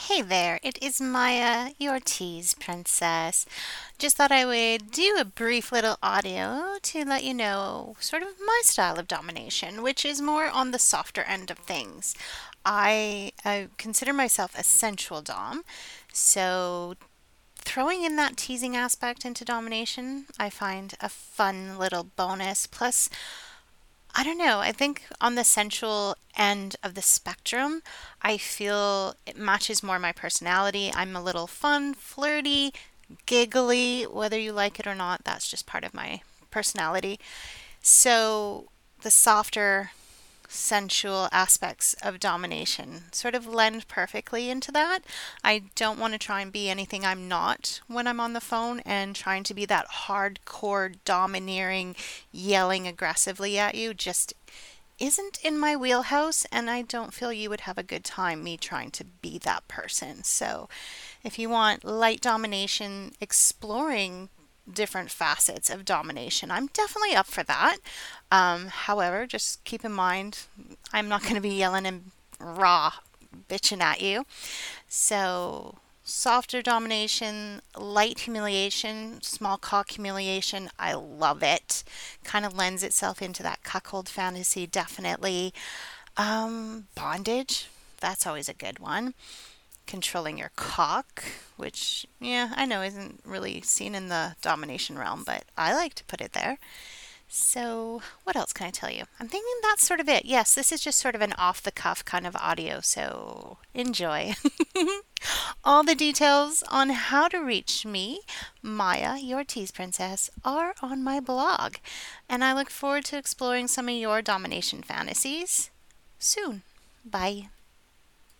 Hey there, it is Maya, your tease princess. Just thought I would do a brief little audio to let you know sort of my style of domination, which is more on the softer end of things. I consider myself a sensual dom, so throwing in that teasing aspect into domination, I find a fun little bonus. Plus, I don't know. I think on the sensual end of the spectrum, I feel it matches more my personality. I'm a little fun, flirty, giggly, whether you like it or not, that's just part of my personality. So the softer, sensual aspects of domination sort of lend perfectly into that. I don't want to try and be anything I'm not when I'm on the phone, and trying to be that hardcore, domineering, yelling aggressively at you just isn't in my wheelhouse, and I don't feel you would have a good time me trying to be that person. So, if you want light domination, exploring different facets of domination, I'm definitely up for that. However, just keep in mind, I'm not going to be yelling and raw bitching at you. So, softer domination, light humiliation, small cock humiliation, I love it. Kind of lends itself into that cuckold fantasy, definitely. Bondage, that's always a good one. Controlling your cock, which, yeah, I know isn't really seen in the domination realm, but I like to put it there. So, what else can I tell you? I'm thinking that's sort of it. Yes, this is just sort of an off the cuff kind of audio, so enjoy. All the details on how to reach me, Maya, your tease princess, are on my blog, and I look forward to exploring some of your domination fantasies soon. Bye.